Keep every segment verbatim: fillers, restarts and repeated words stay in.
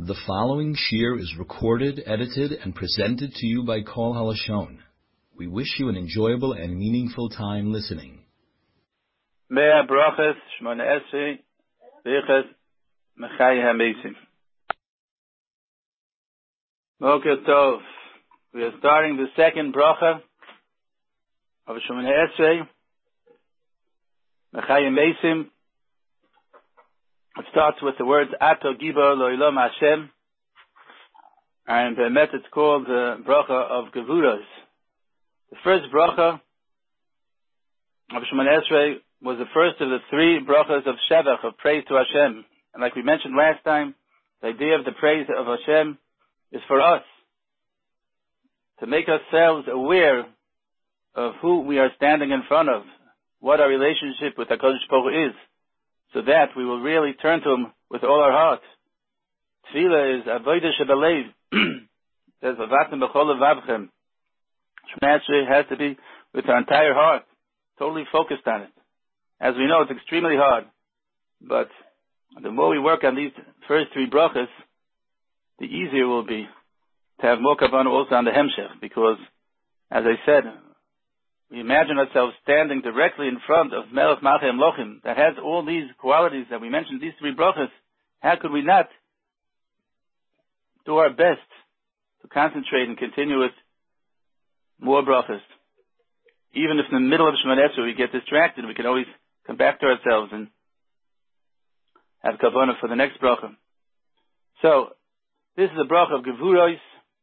The following shir is recorded, edited, and presented to you by Kol Halashon. We wish you an enjoyable and meaningful time listening. Mea brachas, shmona esrei, birchas, mechai ha-mesim. Boker Tov. We are starting the second bracha of Shemona Esrei, mechai ha-mesim. It starts with the words Ato Gibor Lo'ilom Hashem, and Be'emet it's called the bracha of Gevuros. The first bracha of Shemona Esrei was the first of the three brachas of Shevach, of praise to Hashem. And like we mentioned last time, the idea of the praise of Hashem is for us, to make ourselves aware of who we are standing in front of, what our relationship with HaKadosh Baruch Hu is, so that we will really turn to Him with all our heart. Tefillah is avodah shebalev. Says v'vatem b'chol levavchem. Shemona Esrei has to be with our entire heart, totally focused on it. As we know, it's extremely hard, but the more we work on these first three brachas, the easier it will be to have more kavanah also on the hemshech, because, as I said, we imagine ourselves standing directly in front of Melech Malchei Hamlochim that has all these qualities that we mentioned, these three brachas. How could we not do our best to concentrate and continue with more brachas? Even if in the middle of Shemona Esrei we get distracted, we can always come back to ourselves and have kavanah for the next bracha. So, this is a bracha of Gevuros.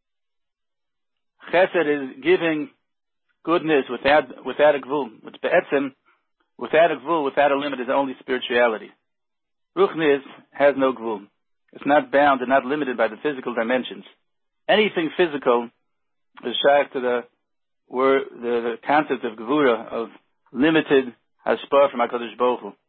Chesed is giving goodness without without a gvul. Which be'etzem, without a gvul, without a limit, is only spirituality. Ruchnis has no gvul. It's not bound and not limited by the physical dimensions. Anything physical is shaykh to the word, the, the concept of gvura, of limited hashpah from HaKadosh Baruch Hu.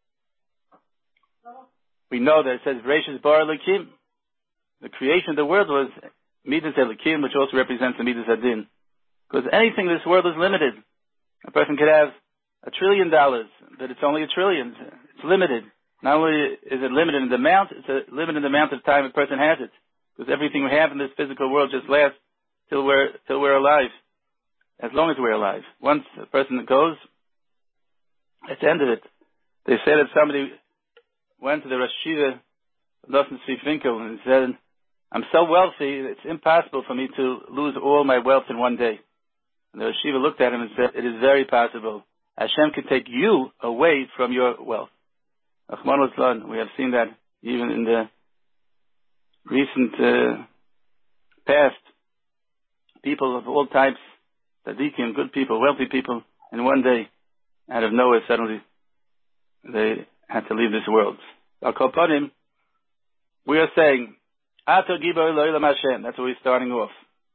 We know that it says Reishis Bar Elokim. The creation of the world was Midas Elokim, which also represents the Midas Adin. Because anything in this world is limited. A person could have a trillion dollars, but it's only a trillion. It's limited. Not only is it limited in the amount, it's a limited in the amount of time a person has it. Because everything we have in this physical world just lasts till we're till we're alive. As long as we're alive. Once a person goes, it's the end of it. They say that somebody went to the Rosh Yeshiva, Nosson Tzvi Finkel, and said, "I'm so wealthy, it's impossible for me to lose all my wealth in one day." And the Rosh Yeshiva looked at him and said, "It is very possible. Hashem can take you away from your wealth." Achman Litzlan, we have seen that even in the recent uh, past. People of all types, tzaddikim, good people, wealthy people, in one day, out of nowhere, suddenly, they had to leave this world. Al Kol Panim, we are saying, Ato Gibor Lo'ilom Hashem. That's where we're starting off.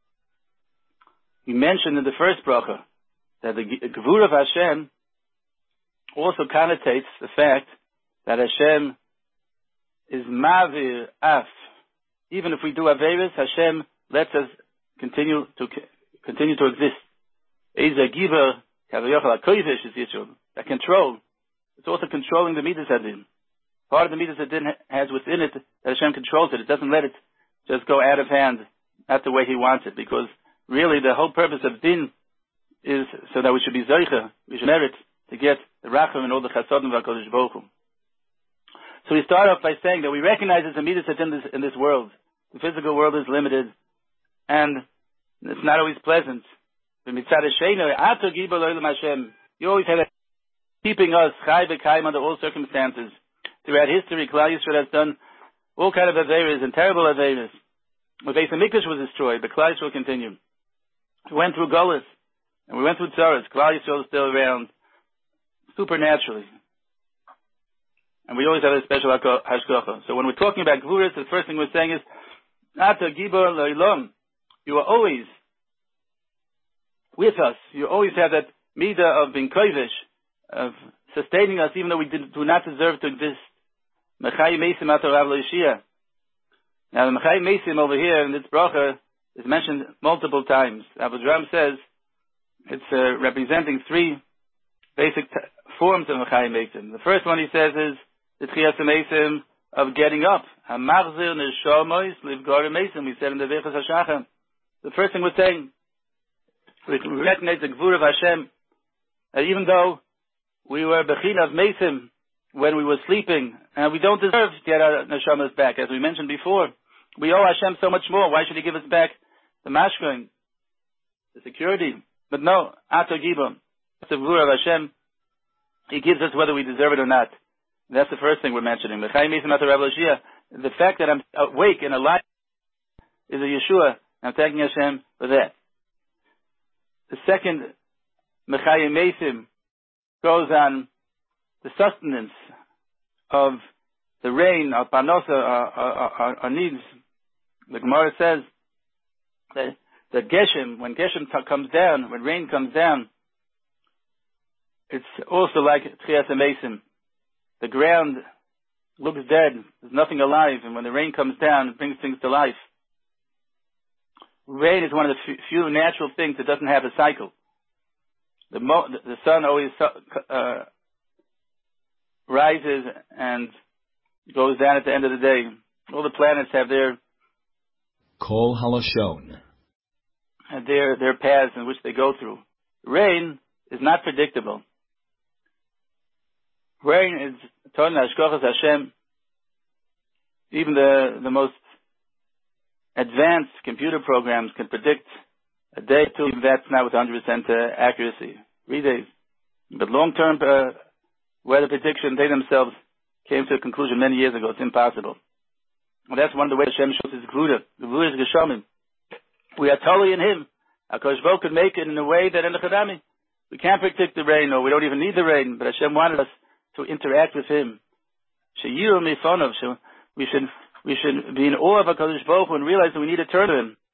We mentioned in the first bracha that the Gevurah of Hashem also connotates the fact that Hashem is Mavir Af. Even if we do Averis, Hashem lets us continue to continue to exist. Eza Gibor Kavayochel HaKodesh is Yisrael. That control. It's also controlling the Midas Adin. Part of the Midas Adin has within it that Hashem controls it. It doesn't let it just go out of hand, not the way He wants it, because really the whole purpose of Din is so that we should be Zoicha, we should merit to get the Racham and all the Chasodim of HaKadosh Baruch Hu. So we start off by saying that we recognize there's a Midas Adin in this, in this world. The physical world is limited, and it's not always pleasant. You always have it keeping us chai v'kaim under all circumstances. Throughout history, Klal Yisrael has done all kind of averas and terrible averas. The Beis Hamikdash was destroyed, but Klal Yisrael continued. We went through Golus, and we went through Tzaras. Klal Yisrael is still around, supernaturally. And we always have a special hashgacha. So when we're talking about Gevuros, the first thing we're saying is, Ata Gibor Lo'ilom. You are always with us. You always have that midah of being kodesh, of sustaining us even though we do not deserve to exist. Mechai Mesim Ato Rav Lo Yishia. Now the Mechai Mesim over here in this bracha is mentioned multiple times. Abu Dram says it's uh, representing three basic t- forms of Mechai Mesim. The first one he says is the Tchiyas Mesim of getting up. Hamachzir neshamois livgar mesim. We said in the Veichas Hashachar. The first thing we're saying, we recognize the Gvur of Hashem, that even though we were Bechina of Mesim when we were sleeping, and we don't deserve to get our neshamas back, as we mentioned before, we owe Hashem so much more. Why should He give us back the mashkin, the security? But no, Ato Gibon, the Gvur of Hashem, He gives us whether we deserve it or not. And that's the first thing we're mentioning. The fact that I'm awake and alive is a Yeshua. I'm thanking Hashem for that. The second, Mechayim Mesim, goes on the sustenance of the rain, our panosa, our, our, our, our needs. The Gemara says that, that Geshem, when Geshem t- comes down, when rain comes down, it's also like Tchias HaMesim. The ground looks dead, there's nothing alive, and when the rain comes down, it brings things to life. Rain is one of the few natural things that doesn't have a cycle. The, mo- the sun always uh, rises and goes down at the end of the day. All the planets have their Kol Halashon. Their their paths in which they go through. Rain is not predictable. Rain is Ton Hashkochas Hashem. Even the the most advanced computer programs can predict a day or two. Even that's not with one hundred percent uh, accuracy. Three days. But long-term uh, weather prediction, they themselves came to a conclusion many years ago. It's impossible. And that's one of the ways Hashem shows His Gvura. The Gvura is Geshamim. We are totally in Him. HaKadosh Baruch could make it in a way that in the Chadami, we can't predict the rain, or we don't even need the rain, but Hashem wanted us to interact with Him. Sheyiru mifonov. We should we should be in awe of HaKadosh Baruch Hu and realize that we need to turn to Him.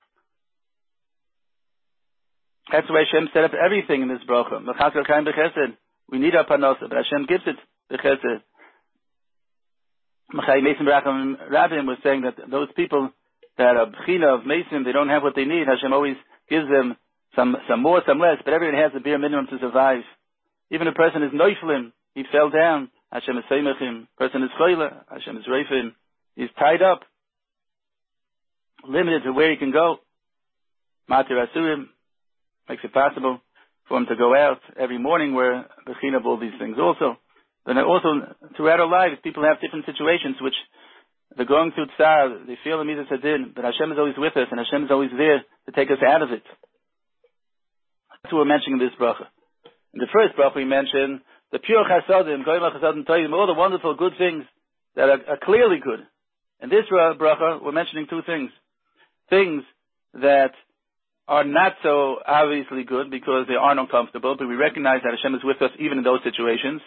That's why Hashem set up everything in this bracha. We need our panosa, but Hashem gives it b'chesed. Mechayim Mesim Racham Rabim was saying that those people that are b'china of Mesim, they don't have what they need. Hashem always gives them some some more, some less, but everyone has the bare minimum to survive. Even a person is noiflim, he fell down. Hashem is seimachim. Person is choyle, Hashem is reifim. He's tied up, limited to where he can go. Matir Asurim makes it possible for him to go out every morning where b'china of all these things also. But also, throughout our lives, people have different situations which they're going through tsar, they feel the midas hadin, but Hashem is always with us, and Hashem is always there to take us out of it. That's what we're mentioning in this bracha. In the first bracha we mentioned the pure chasadim, goyim chasadim toyim, all the wonderful good things that are, are clearly good. In this bracha, we're mentioning two things. Things that are not so obviously good because they aren't uncomfortable, but we recognize that Hashem is with us even in those situations.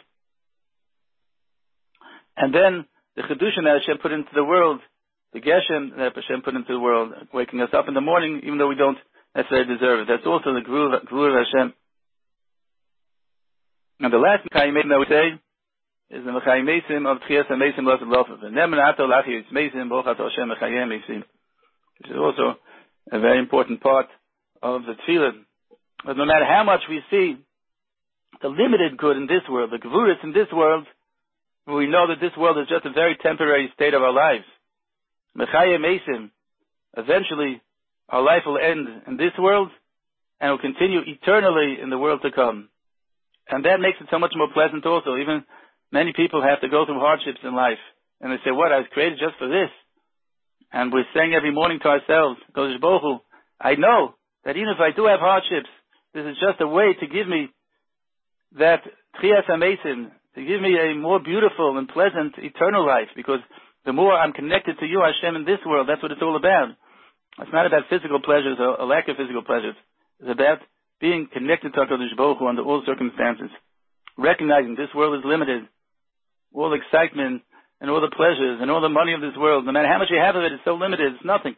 And then the Chedushin that Hashem put into the world, the Geshem that Hashem put into the world, waking us up in the morning even though we don't necessarily deserve it. That's also the Gvur of Hashem. And the last Mechayim Mesim that we say is the Mechayim Mesim of Tchias HaMesim Los Lofav. Nemen Ato Lachi Yitz Mesim Boch Ato Hashem Mechayim Mesim. Which is also a very important part of the Tefillah. But no matter how much we see the limited good in this world, the Gvuris in this world, we know that this world is just a very temporary state of our lives. Mechayim Mesim, eventually our life will end in this world and will continue eternally in the world to come. And that makes it so much more pleasant also. Even many people have to go through hardships in life. And they say, what, I was created just for this. And we're saying every morning to ourselves, Kodesh Baruch Hu, I know that even if I do have hardships, this is just a way to give me that Tchias HaMesim, to give me a more beautiful and pleasant eternal life, because the more I'm connected to you, Hashem, in this world, that's what it's all about. It's not about physical pleasures or a lack of physical pleasures. It's about being connected to HaKadosh Baruch Hu under all circumstances, recognizing this world is limited. All the excitement and all the pleasures and all the money of this world, no matter how much you have of it, it's so limited, it's nothing.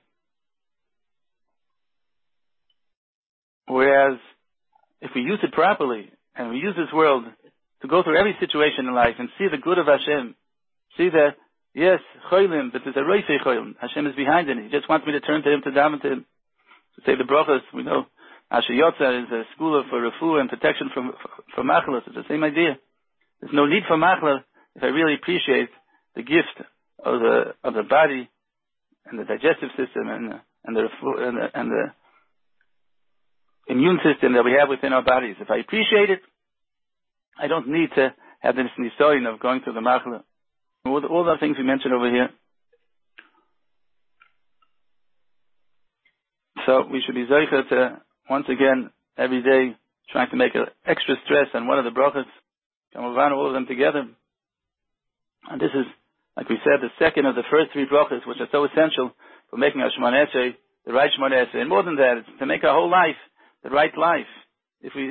Whereas, if we use it properly, and we use this world to go through every situation in life and see the good of Hashem, see that, yes, cholim, but there's a roifei cholim. Hashem is behind it. He just wants me to turn to Him, to daven to Him. To say the brachas, we know, Asher Yotza is a school for refuah and protection from for, for machlas. It's the same idea. There's no need for machla if I really appreciate the gift of the of the body and the digestive system and the, and the and the, and the immune system that we have within our bodies. If I appreciate it, I don't need to have this nisoyin of going to the machla. All the, all the things we mentioned over here. So we should be zeicher to, once again, every day, trying to make an extra stress on one of the brachas. Come on, all of them together. And this is, like we said, the second of the first three brachas, which are so essential for making our Shemona Esrei the right Shemona Esrei. And more than that, it's to make our whole life the right life. If we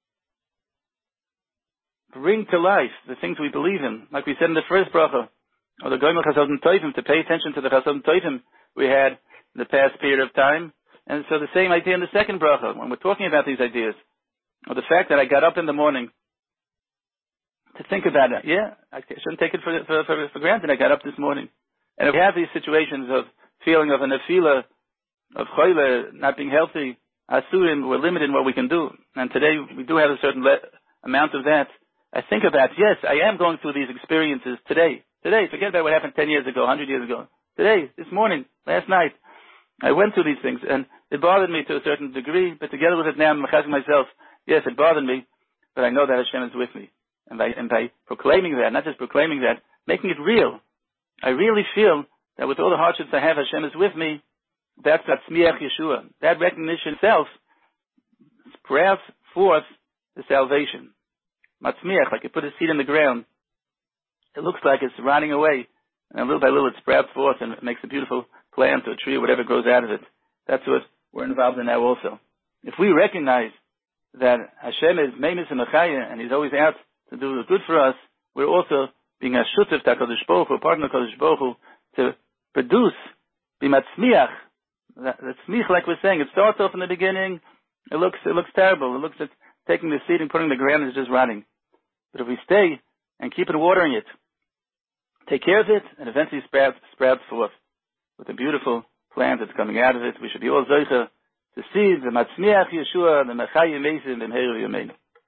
bring to life the things we believe in, like we said in the first bracha, or the Goyim Chasodim Tovim, to pay attention to the Chasodim Tovim we had in the past period of time. And so the same idea in the second bracha, when we're talking about these ideas, or the fact that I got up in the morning to think about it. Yeah, I shouldn't take it for, for, for, for granted. I got up this morning. And if we have these situations of feeling of a nefila, of choyle, not being healthy, asurim, we're limited in what we can do. And today we do have a certain le- amount of that. I think about, yes, I am going through these experiences today. Today, forget about what happened ten years ago, one hundred years ago. Today, this morning, last night, I went through these things, and it bothered me to a certain degree, but together with it now, I'm machazing myself. Yes, it bothered me, but I know that Hashem is with me. And by, and by proclaiming that, not just proclaiming that, making it real, I really feel that with all the hardships I have, Hashem is with me. That's that Tzmiach Yeshua. That recognition itself sprouts forth the salvation. Matzmiach, like you put a seed in the ground, it looks like it's rotting away, and little by little it sprouts forth and it makes a beautiful plant or tree or whatever grows out of it. That's what we're involved in now also. If we recognize that Hashem is Meimis and Mechaya, and He's always out to do the good for us, we're also being a shutef to HaKadosh Baruch Hu, partner HaKadosh Baruch Hu, to produce, be matzmiach. That, that tzmich, like we're saying, it starts off in the beginning, it looks, it looks terrible. It looks like taking the seed and putting the ground is just rotting. But if we stay and keep it watering it, take care of it, and eventually sprouts, sprouts forth with a beautiful plant that's coming out of it. We should be all zeicher to see the matzmiach Yeshua, the mechayim meisim, the meiru yameinu.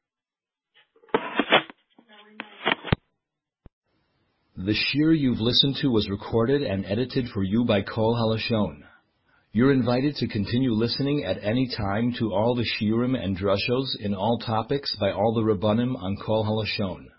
The shir you've listened to was recorded and edited for you by Kol Halashon. You're invited to continue listening at any time to all the shirim and drushos in all topics by all the Rabbanim on Kol Halashon.